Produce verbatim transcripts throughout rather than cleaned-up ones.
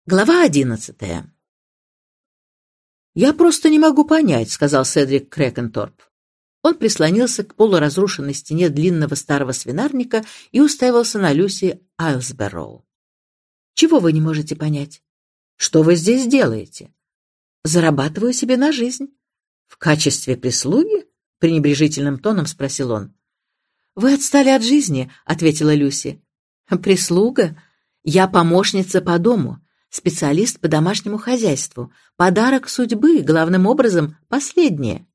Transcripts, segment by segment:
Глава одиннадцатая. «Я просто не могу понять», — сказал Седрик Крэкенторп. Он прислонился к полуразрушенной стене длинного старого свинарника и уставился на Люси Айлсберроу. «Чего вы не можете понять? Что вы здесь делаете?» «Зарабатываю себе на жизнь». «В качестве прислуги?» — пренебрежительным тоном спросил он. «Вы отстали от жизни», — ответила Люси. «Прислуга? Я помощница по дому. Специалист по домашнему хозяйству. Подарок судьбы, главным образом, последнее.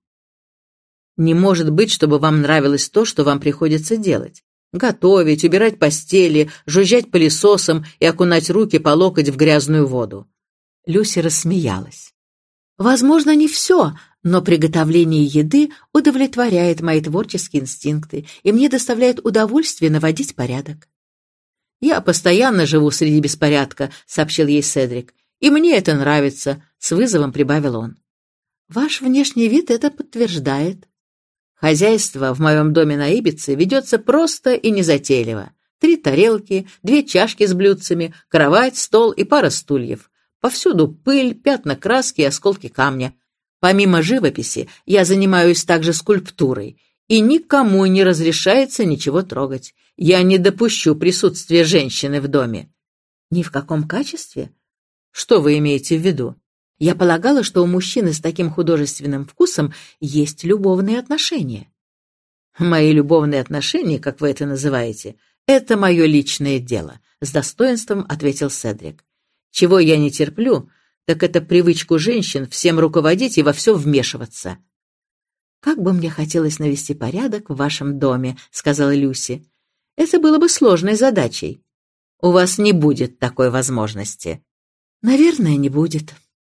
Не может быть, чтобы вам нравилось то, что вам приходится делать. Готовить, убирать постели, жужжать пылесосом и окунать руки по локоть в грязную воду. Люси рассмеялась. Возможно, не все, но приготовление еды удовлетворяет мои творческие инстинкты, и мне доставляет удовольствие наводить порядок. «Я постоянно живу среди беспорядка», — сообщил ей Седрик. «И мне это нравится», — с вызовом прибавил он. «Ваш внешний вид это подтверждает». «Хозяйство в моем доме на Ибице ведется просто и незатейливо. Три тарелки, две чашки с блюдцами, кровать, стол и пара стульев. Повсюду пыль, пятна краски и осколки камня. Помимо живописи я занимаюсь также скульптурой, и никому не разрешается ничего трогать. Я не допущу присутствия женщины в доме». «Ни в каком качестве?» «Что вы имеете в виду?» «Я полагала, что у мужчины с таким художественным вкусом есть любовные отношения». «Мои любовные отношения, как вы это называете, это мое личное дело», — с достоинством ответил Седрик. «Чего я не терплю, так это привычку женщин всем руководить и во все вмешиваться». «Как бы мне хотелось навести порядок в вашем доме», — сказала Люси. «Это было бы сложной задачей. У вас не будет такой возможности». «Наверное, не будет».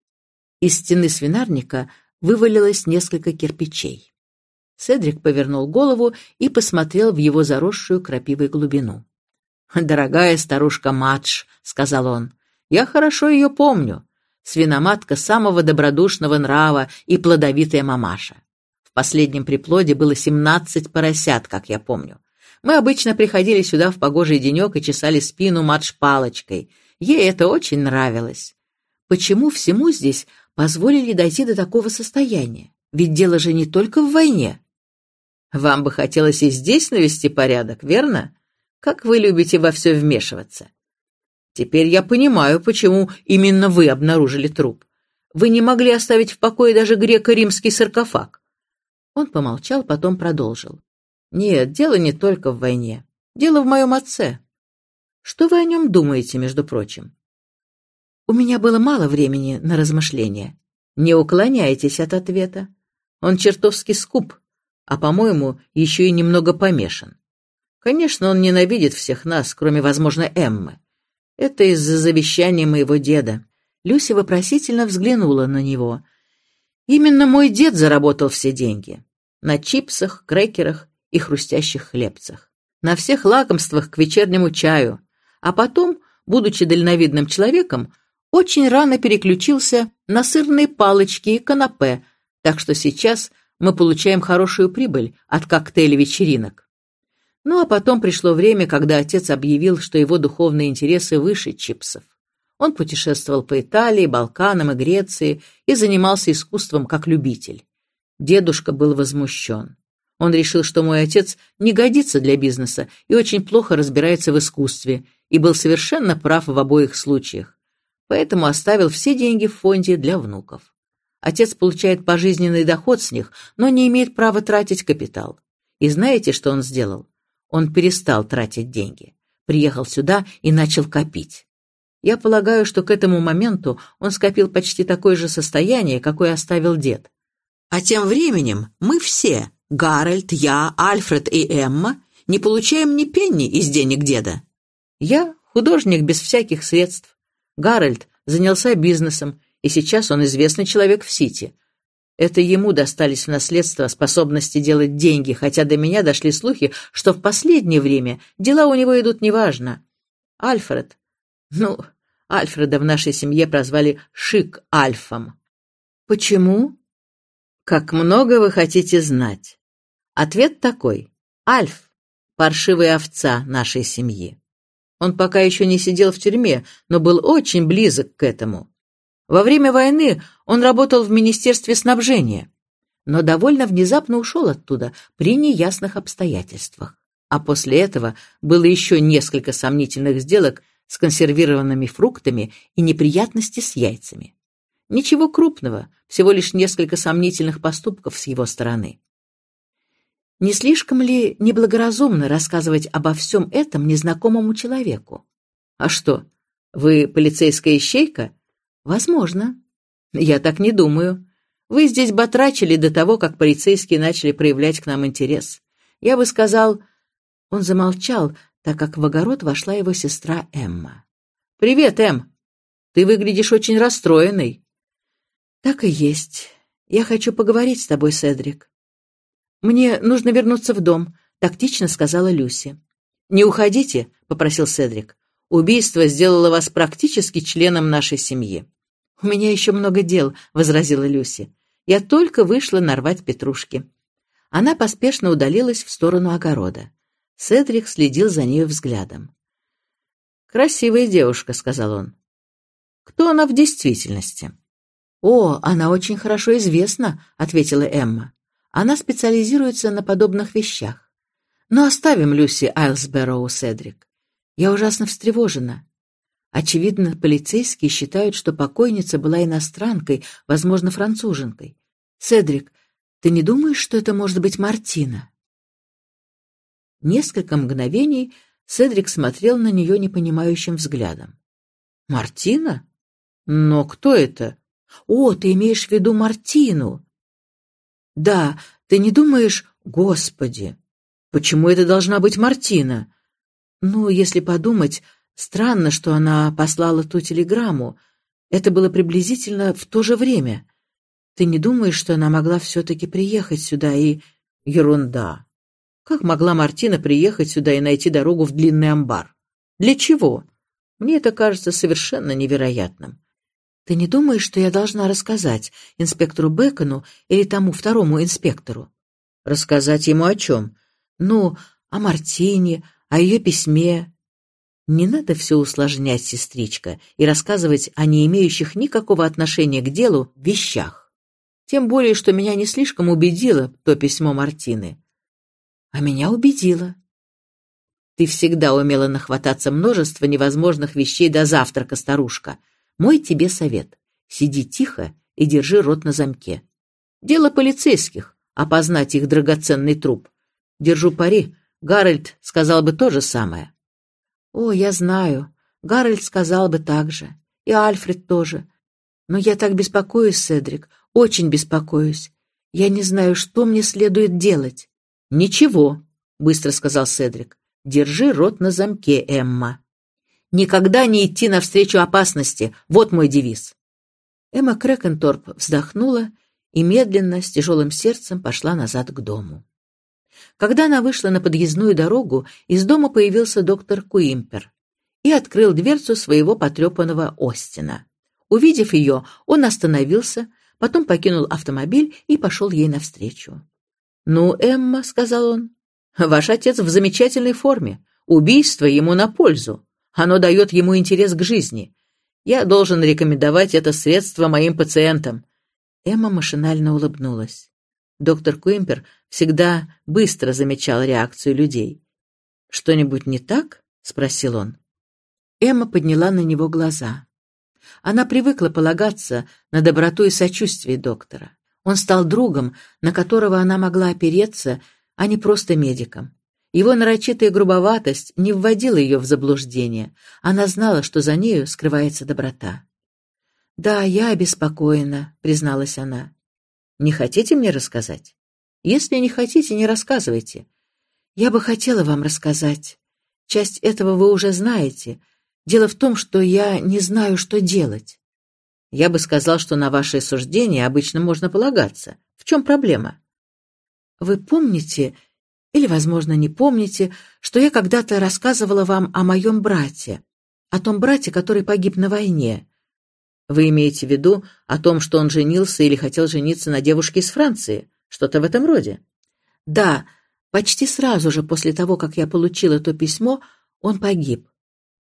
Из стены свинарника вывалилось несколько кирпичей. Седрик повернул голову и посмотрел в его заросшую крапивой глубину. «Дорогая старушка Мадж», — сказал он, — «я хорошо ее помню. Свиноматка самого добродушного нрава и плодовитая мамаша. В последнем приплоде было семнадцать поросят, как я помню. Мы обычно приходили сюда в погожий денек и чесали спину Мадж палочкой. Ей это очень нравилось. Почему всему здесь позволили дойти до такого состояния? Ведь дело же не только в войне». «Вам бы хотелось и здесь навести порядок, верно? Как вы любите во все вмешиваться. Теперь я понимаю, почему именно вы обнаружили труп. Вы не могли оставить в покое даже греко-римский саркофаг». Он помолчал, потом продолжил. «Нет, дело не только в войне. Дело в моем отце. Что вы о нем думаете, между прочим?» «У меня было мало времени на размышления». «Не уклоняйтесь от ответа. Он чертовски скуп, а, по-моему, еще и немного помешан. Конечно, он ненавидит всех нас, кроме, возможно, Эммы. Это из-за завещания моего деда». Люси вопросительно взглянула на него. «Именно мой дед заработал все деньги. На чипсах, крекерах и хрустящих хлебцах. На всех лакомствах к вечернему чаю. А потом, будучи дальновидным человеком, очень рано переключился на сырные палочки и канапе, так что сейчас мы получаем хорошую прибыль от коктейлей-вечеринок. Ну а потом пришло время, когда отец объявил, что его духовные интересы выше чипсов. Он путешествовал по Италии, Балканам и Греции и занимался искусством как любитель. Дедушка был возмущен. Он решил, что мой отец не годится для бизнеса и очень плохо разбирается в искусстве, и был совершенно прав в обоих случаях. Поэтому оставил все деньги в фонде для внуков. Отец получает пожизненный доход с них, но не имеет права тратить капитал. И знаете, что он сделал? Он перестал тратить деньги. Приехал сюда и начал копить. Я полагаю, что к этому моменту он скопил почти такое же состояние, какое оставил дед. А тем временем мы все, Гарольд, я, Альфред и Эмма, не получаем ни пенни из денег деда. Я художник без всяких средств. Гарольд занялся бизнесом, и сейчас он известный человек в Сити. Это ему достались в наследство способности делать деньги, хотя до меня дошли слухи, что в последнее время дела у него идут неважно. Альфред, ну, Альфреда в нашей семье прозвали Шик-Альфом. Почему? Как много вы хотите знать? Ответ такой. Альф — паршивая овца нашей семьи. Он пока еще не сидел в тюрьме, но был очень близок к этому. Во время войны он работал в Министерстве снабжения, но довольно внезапно ушел оттуда при неясных обстоятельствах. А после этого было еще несколько сомнительных сделок с консервированными фруктами и неприятности с яйцами. Ничего крупного, всего лишь несколько сомнительных поступков с его стороны. Не слишком ли неблагоразумно рассказывать обо всем этом незнакомому человеку? А что, вы полицейская ищейка? Возможно. Я так не думаю. Вы здесь батрачили до того, как полицейские начали проявлять к нам интерес. Я бы сказал... Он замолчал, так как в огород вошла его сестра Эмма. «Привет, Эм! Ты выглядишь очень расстроенной». «Так и есть. Я хочу поговорить с тобой, Седрик». «Мне нужно вернуться в дом», — тактично сказала Люси. «Не уходите», — попросил Седрик. «Убийство сделало вас практически членом нашей семьи». «У меня еще много дел», — возразила Люси. «Я только вышла нарвать петрушки». Она поспешно удалилась в сторону огорода. Седрик следил за нею взглядом. «Красивая девушка», — сказал он. «Кто она в действительности?» «О, она очень хорошо известна», — ответила Эмма. «Она специализируется на подобных вещах. Но оставим Люси Айлсберроу, Седрик. Я ужасно встревожена. Очевидно, полицейские считают, что покойница была иностранкой, возможно, француженкой. Седрик, ты не думаешь, что это может быть Мартина?» Несколько мгновений Седрик смотрел на нее непонимающим взглядом. «Мартина? Но кто это? О, ты имеешь в виду Мартину?» «Да, ты не думаешь... Господи! Почему это должна быть Мартина?» «Ну, если подумать, странно, что она послала ту телеграмму. Это было приблизительно в то же время. Ты не думаешь, что она могла все-таки приехать сюда и...» «Ерунда! Как могла Мартина приехать сюда и найти дорогу в длинный амбар? Для чего? Мне это кажется совершенно невероятным. Ты не думаешь, что я должна рассказать инспектору Бэкону или тому второму инспектору?» «Рассказать ему о чем?» «Ну, о Мартине, о ее письме». «Не надо все усложнять, сестричка, и рассказывать о не имеющих никакого отношения к делу вещах. Тем более, что меня не слишком убедило то письмо Мартины». «А меня убедила». «Ты всегда умела нахвататься множества невозможных вещей до завтрака, старушка. Мой тебе совет. Сиди тихо и держи рот на замке. Дело полицейских — опознать их драгоценный труп. Держу пари, Гарольд сказал бы то же самое». «О, я знаю. Гарольд сказал бы так же. И Альфред тоже. Но я так беспокоюсь, Седрик, очень беспокоюсь. Я не знаю, что мне следует делать». «Ничего», — быстро сказал Седрик. «Держи рот на замке, Эмма. Никогда не идти навстречу опасности. Вот мой девиз». Эмма Крэкенторп вздохнула и медленно, с тяжелым сердцем пошла назад к дому. Когда она вышла на подъездную дорогу, из дома появился доктор Куимпер и открыл дверцу своего потрепанного Остина. Увидев ее, он остановился, потом покинул автомобиль и пошел ей навстречу. «Ну, Эмма», — сказал он, — «ваш отец в замечательной форме. Убийство ему на пользу. Оно дает ему интерес к жизни. Я должен рекомендовать это средство моим пациентам». Эмма машинально улыбнулась. Доктор Куимпер всегда быстро замечал реакцию людей. «Что-нибудь не так?» — спросил он. Эмма подняла на него глаза. Она привыкла полагаться на доброту и сочувствие доктора. Он стал другом, на которого она могла опереться, а не просто медиком. Его нарочитая грубоватость не вводила ее в заблуждение. Она знала, что за нею скрывается доброта. «Да, я обеспокоена», — призналась она. «Не хотите мне рассказать? Если не хотите, не рассказывайте. Я бы хотела вам рассказать. Часть этого вы уже знаете. Дело в том, что я не знаю, что делать». «Я бы сказал, что на ваши суждения обычно можно полагаться. В чем проблема?» «Вы помните, или, возможно, не помните, что я когда-то рассказывала вам о моем брате, о том брате, который погиб на войне?» «Вы имеете в виду о том, что он женился или хотел жениться на девушке из Франции? Что-то в этом роде?» «Да, почти сразу же после того, как я получила то письмо, он погиб.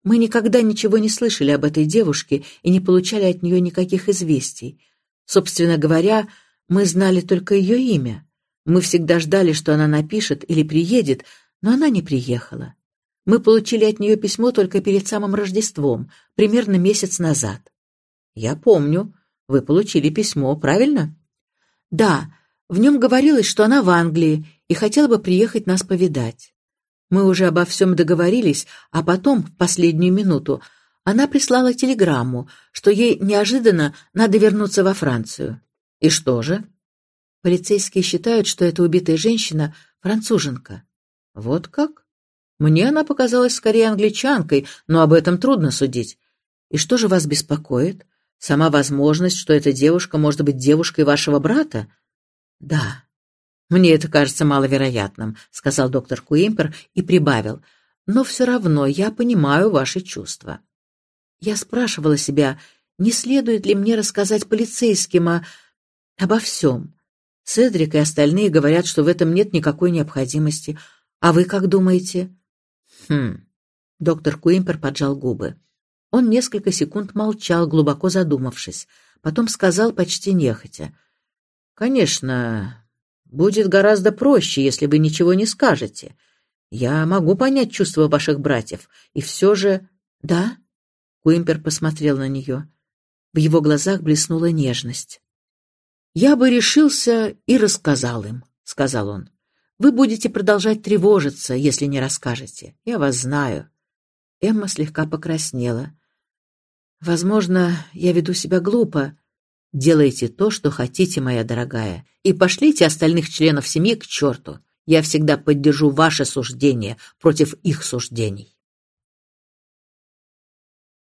Мы никогда ничего не слышали об этой девушке и не получали от нее никаких известий. Собственно говоря, мы знали только ее имя. Мы всегда ждали, что она напишет или приедет, но она не приехала. Мы получили от нее письмо только перед самым Рождеством, примерно месяц назад. Я помню. Вы получили письмо, правильно? Да, в нем говорилось, что она в Англии и хотела бы приехать нас повидать. Мы уже обо всем договорились, а потом, в последнюю минуту, она прислала телеграмму, что ей неожиданно надо вернуться во Францию. И что же? Полицейские считают, что эта убитая женщина француженка. Вот как? Мне она показалась скорее англичанкой, но об этом трудно судить. И что же вас беспокоит? Сама возможность, что эта девушка может быть девушкой вашего брата? Да. Мне это кажется маловероятным, сказал доктор Куимпер и прибавил. Но все равно я понимаю ваши чувства. Я спрашивала себя, не следует ли мне рассказать полицейским о... обо всем. Седрик и остальные говорят, что в этом нет никакой необходимости. А вы как думаете? Хм. Доктор Куимпер поджал губы. Он несколько секунд молчал, глубоко задумавшись. Потом сказал почти нехотя. «Конечно, будет гораздо проще, если вы ничего не скажете. Я могу понять чувства ваших братьев, и все же...» «Да?» Куимпер посмотрел на нее. В его глазах блеснула нежность. «Я бы решился и рассказал им», — сказал он. «Вы будете продолжать тревожиться, если не расскажете. Я вас знаю». Эмма слегка покраснела. «Возможно, я веду себя глупо. Делайте то, что хотите, моя дорогая, и пошлите остальных членов семьи к черту. Я всегда поддержу ваше суждение против их суждений».